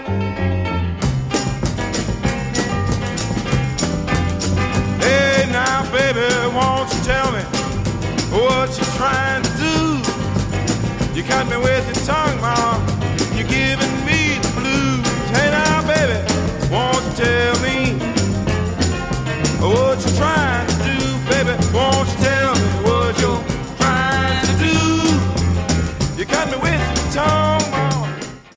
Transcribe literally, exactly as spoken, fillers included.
Hey, now, baby, won't you tell me what you're trying to do? You cut me with your tongue, Mom.